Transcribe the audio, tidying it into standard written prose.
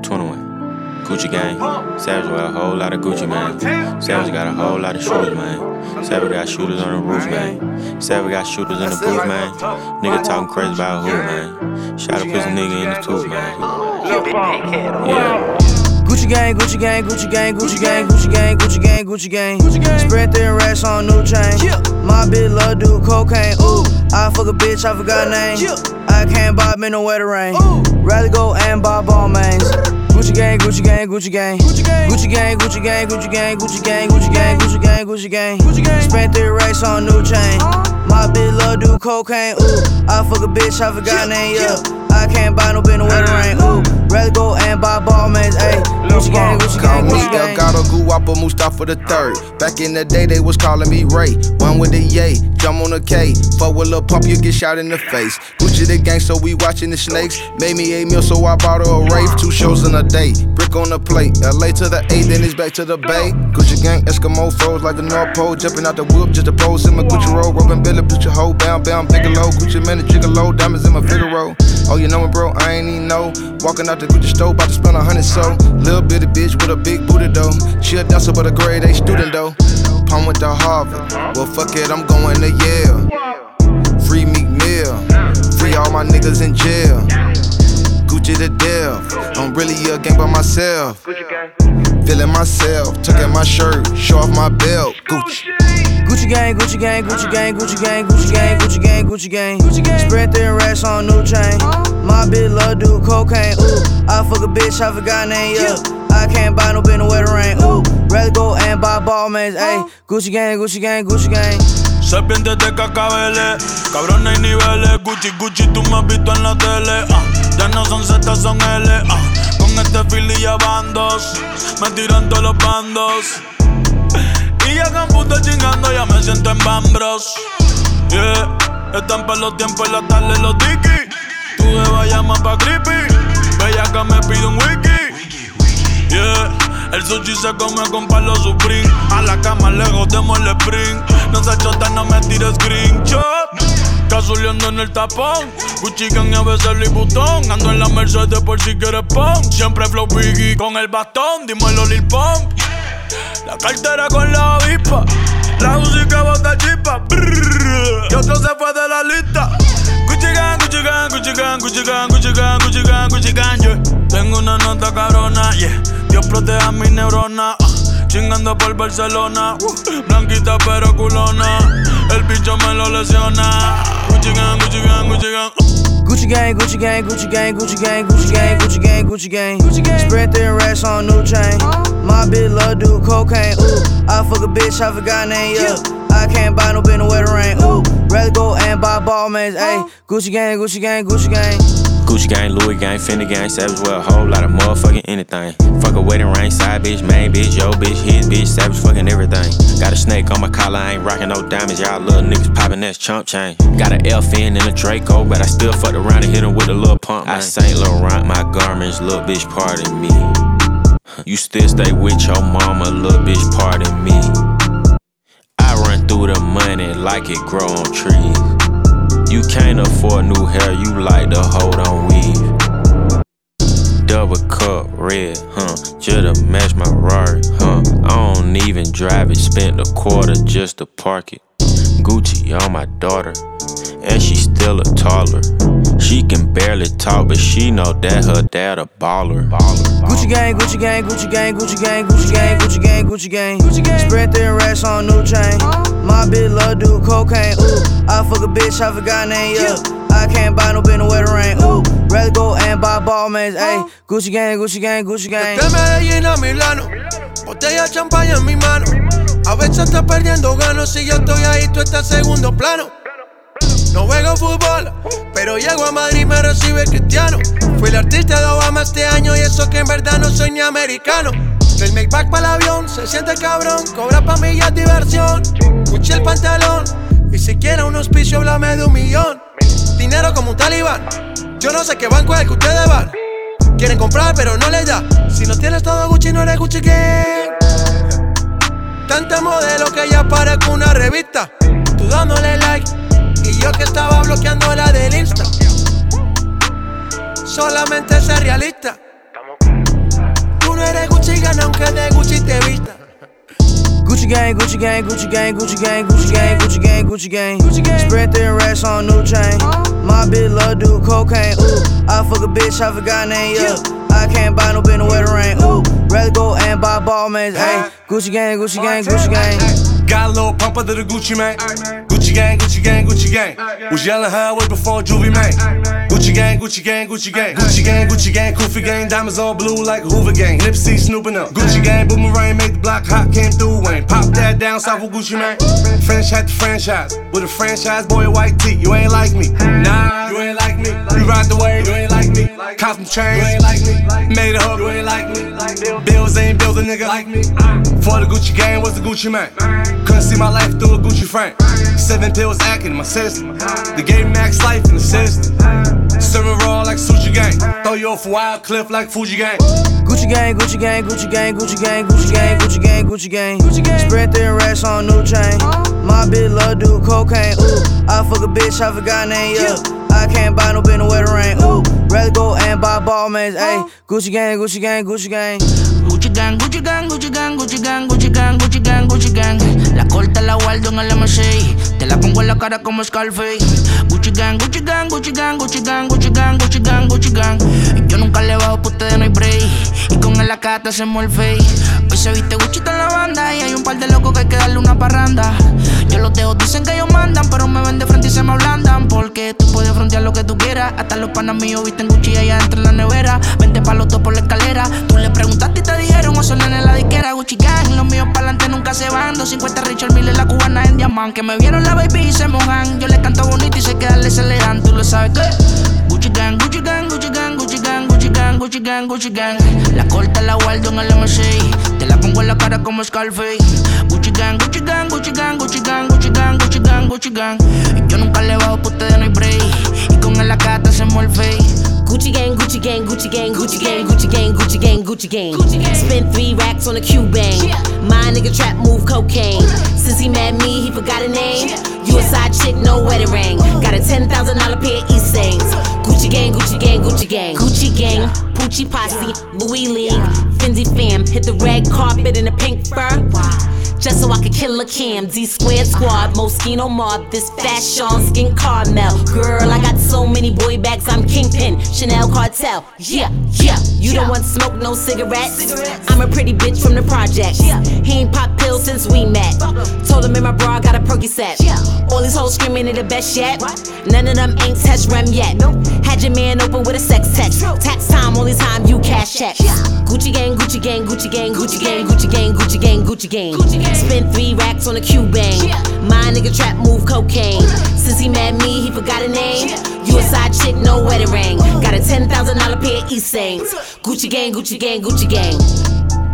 21. Gucci gang. Savage got a whole lot of Gucci, man. Savage got a whole lot of shooters, man. Savage got shooters on the roof, man. Savage got shooters in the booth, man. Nigga talking crazy about who, man. Shot a pussy nigga in the tooth, man. Yeah. Gucci gang, Gucci gang, Gucci gang, Gucci gang, Gucci gang, Gucci gang, Gucci gang. Spread thin racks on new chain. My bitch love do cocaine. Ooh, I fuck a bitch, I forgot her name. I can't buy me no wetter rain. Rather go and buy ball mains. Gucci gang, Gucci gang, Gucci gang. Gucci gang, Gucci gang, Gucci gang, Gucci gang, Gucci gang, Gucci gang, Gucci gang. Spent 3 racks on new chain. My bitch love do cocaine. Ooh, I fuck a bitch, I forgot her name. Yeah, I can't buy no bitch no wetter rain. Ooh, rather go and buy ball mains. Ayy, Gucci gang, Gucci gang, Gucci gang. Delgado, Guapo, Mustafa the third. Back in the day, they was calling me Ray. One with the yay, jump on the K. Fuck with Lil Pump, you get shot in the face. Gucci the gang, so we watching the snakes. Made me 8 mil, so I bought her a rave. 2 shows in a day, brick on the plate. LA to the 8, then it's back to the Bay. Gucci gang, Eskimo froze like the North Pole. Jumping out the whoop just to pose in my Gucci roll. Robin Billy, put your hoe bound, Bigelow. Gucci man, the gigolo, diamonds in my Figaro. Oh, you know me, bro, I ain't even know. Walking out the Gucci store, about to spend 100 so. Little bitty bitch with a big booty though. She a dancer but a grade A student though. Palm went to Harvard, well fuck it, I'm going to Yale. Free Meek Mill, free all my niggas in jail. Gucci the death, I'm really a gang by myself. Feeling myself, tucking my shirt, show off my belt. Gucci. Gucci gang, Gucci gang, Gucci gang, Gucci gang, Gucci gang, Gucci gang, Gucci gang. Spread thin racks on new chain. My bitch love do cocaine. Ooh, I fuck a bitch, I forgot her name. Yeah, I can't buy no bitch no wetter rain. Ooh, rather go and buy ball mains. Ayy, Gucci gang, Gucci gang, Gucci gang. Serpientes de cacabeles, cabrones y niveles. Gucci, Gucci, tú me has visto en la tele. Ya no son Z, son L. Con este fili y bandos, me tiran todos los bandos. Y ya que puta chingando, ya me siento en Bambros. Yeah, están pa' los tiempos en la tarde los tiki. Tú debas llamar pa' creepy. Bella que me pide un wiki. Yeah, el sushi se come con palo Supreme. A la cama lejos demos el sprint. No se chota, no me tires screenshot. Casuleando en el tapón. Gucci gang y a veces Louis Vuitton. Ando en la Mercedes por si quieres punk. Siempre flow Biggie con el bastón. Dímelo Lil Pump. La cartera con la avispa. La música bota chispa. Y otro se fue de la lista. Gucci gang, Gucci gang, Gucci gang, Gucci gang, Gucci gang, Gucci gang, Gucci gang, yeah. Tengo una nota cabrona, yeah. Dios proteja mis neuronas. Chingando por Barcelona. Blanquita pero culona. El bicho me lo lesiona. Gucci gang, Gucci gang, Gucci gang. Gucci gang, Gucci gang, Gucci gang, Gucci gang, Gucci gang, Gucci gang, Gucci gang. Spread thin racks on new chain. My bitch love do cocaine. Ooh, I fuck a bitch, I forgot her name. Yeah, I can't buy no bitch no wetter rain. Ooh, rather go and buy ball mains. Ayy, Gucci gang, Gucci gang, Gucci gang. Gucci gang, Louis gang, Fendi gang, Savage with a whole lot of motherfucking anything. Fuck a wedding ring, side bitch, main bitch, yo bitch, his bitch, Savage fucking everything. Got a snake on my collar, I ain't rocking no diamonds, y'all little niggas popping that chump chain. Got an Elfin and a Draco, but I still fucked around and hit him with a little pump, man. I Saint Laurent my garments, little bitch, pardon me. You still stay with your mama, little bitch, pardon me. I run through the money like it grow on trees. You can't afford new hair, you like to hold on weave. Double cup red, just to match my Rari, I don't even drive it, spent a quarter just to park it. Gucci on my daughter, and she still a toddler. She can barely talk, but she know that her dad a baller. Gucci gang, Gucci gang, Gucci gang, Gucci gang, Gucci gang, Gucci gang, Gucci gang. Spread thin racks on new chain. My bitch love do cocaine. Ooh, I fuck a bitch, I forgot her name. Yeah, I can't buy no bitch no wetter rain. Ooh, rather go and buy ball mains. Ayy, Gucci gang, Gucci gang, Gucci gang. De Medellín a Milano, botella de champaña en mi mano. A veces estás perdiendo ganos, si yo estoy ahí, tú estás segundo plano. No juego fútbol, pero llego a Madrid y me recibe Cristiano. Fui el artista de Obama este año y eso que en verdad no soy ni americano. Del Maybach para el avión, se siente cabrón, cobra pa' mí ya es diversión. Gucci el pantalón, y si quiere un auspicio háblame de 1 millón. Dinero como un talibán, yo no sé qué banco es el que ustedes van. Quieren comprar pero no les da, si no tienes todo Gucci no eres Gucci Gang. Tanta modelo que ya parezco una revista. Tú dándole like y yo que estaba bloqueando la del Insta. Solamente ser realista. que de Gucci te vista. Gucci gang, Gucci gang, Gucci gang, Gucci gang, Gucci gang, Gucci gang, Gucci gang. Spread thin racks on new chain. My bitch love do cocaine. Ooh, I fuck a bitch, I forgot name. Yeah, I can't buy no bitch in the wetter rain. Ooh, rather go and buy ball mates. Ayy, Gucci gang, Gucci gang, Gucci gang. Got a little pump under the Gucci, man. Gucci gang, Gucci gang, Gucci gang. Was yelling her way before Juvie, man. Gucci gang, Gucci gang, Gucci gang. Gucci gang, Gucci gang, Koofy gang. Diamonds all blue like a Hoover gang. Nipsey snooping up. Gucci gang, boomerang, make the block hot, came through, Wayne. Pop that down south with Gucci, man. French hat to franchise. With a franchise boy, a white tee. You ain't like me. Nah, you ain't like me. You ride the wave, you ain't like me. Cop some chains, you ain't like me. Made a hook, you ain't like me. Bills ain't bills, a nigga like me. For the Gucci gang was the Gucci man. Couldn't see my life through a Gucci frame. 7 pills acting in my system. The game max life in the system. Serving raw like sushi gang. Throw you off a wild cliff like Fuji gang. Gucci gang, Gucci gang, Gucci gang, Gucci gang, Gucci gang, Gucci gang, Gucci gang. Spread thin racks on new chain. My bitch love do cocaine. Ooh, I fuck a bitch, I forgot name. Yeah, I can't buy no bitch in the wetter rain. Ooh, rather go and buy ball mates. Ayy, Gucci gang, Gucci gang, Gucci gang. Gucci gang, Gucci gang, Gucci gang, Gucci gang, Gucci gang, Gucci gang, Gucci gang. La corta la guardo en el M6. Te la pongo en la cara como Scarface. Gucci gang, Gucci gang, Gucci gang, Gucci gang, Gucci gang, Gucci gang, Gucci gang. Yo nunca le bajo pa' ustedes, no hay break. Y con el AK te hacemos el fake. Hoy se viste Gucci en la banda. Y hay un par de locos que hay que darle una parranda. Yo los dejo, dicen que ellos mandan, pero me ven de frente y se me ablandan. Porque tú puedes frontear lo que tú quieras. Hasta los panas míos visten Gucci allá dentro en la nevera. Vente pa' los dos por la escalera. Tú le preguntaste y te dijeron, o son en la disquera. Gucci gang, los míos pa'lante nunca se van. 250 Richard Mille, la cubana en diamante. Que me vieron la baby y se mojan. Yo le canto bonito y sé que darle aceleran. Tú lo sabes que Gucci gang, Gucci gang, Gucci gang, Gucci gang, Gucci gang, Gucci gang, Gucci gang. La corta la guardo en el M6. Te la pongo en la cara como Scarface. Gucci gang, Gucci gang, Gucci gang, Gucci gang, Gucci gang, Gucci gang, Gucci gang. Y yo nunca le bajo pa' ustedes, no hay break. Y con el AK te hacemos el fake. Gucci gang, Gucci gang, Gucci gang, Gucci gang, Gucci gang, Gucci gang, Gucci gang. Spent 3 racks on a Cuban. My nigga trap move cocaine. Since he met me, he forgot a name. You a side chick, no wedding ring. Got a $10,000 pair of East Saints. Gucci gang, Gucci gang, Gucci gang, Gucci gang. Poochie Posse, Louis League, Fendi fam. Hit the red carpet in the pink fur. Just so I could kill a Cam, D-Squared squad, Moschino mob, this fashion skin caramel. Girl, I got so many boy bags, I'm kingpin, Chanel cartel. Yeah, yeah, you don't want smoke, no cigarettes. I'm a pretty bitch from the projects. He ain't pop pills since we met. Told him in my bra, got a Percocet. All these hoes screaming they the best yet. None of them ain't touched rem yet. Had your man open with a sex text. Tax time, only time you cash checks. Gucci gang, Gucci gang, Gucci gang, Gucci gang, Gucci gang, Gucci gang, Gucci gang. Spent 3 racks on a Cuban. My nigga trap move cocaine. Since he met me, he forgot a name. You a side chick, no wedding ring. Got a $10,000 pair of East Saints. Gucci gang, Gucci gang, Gucci gang.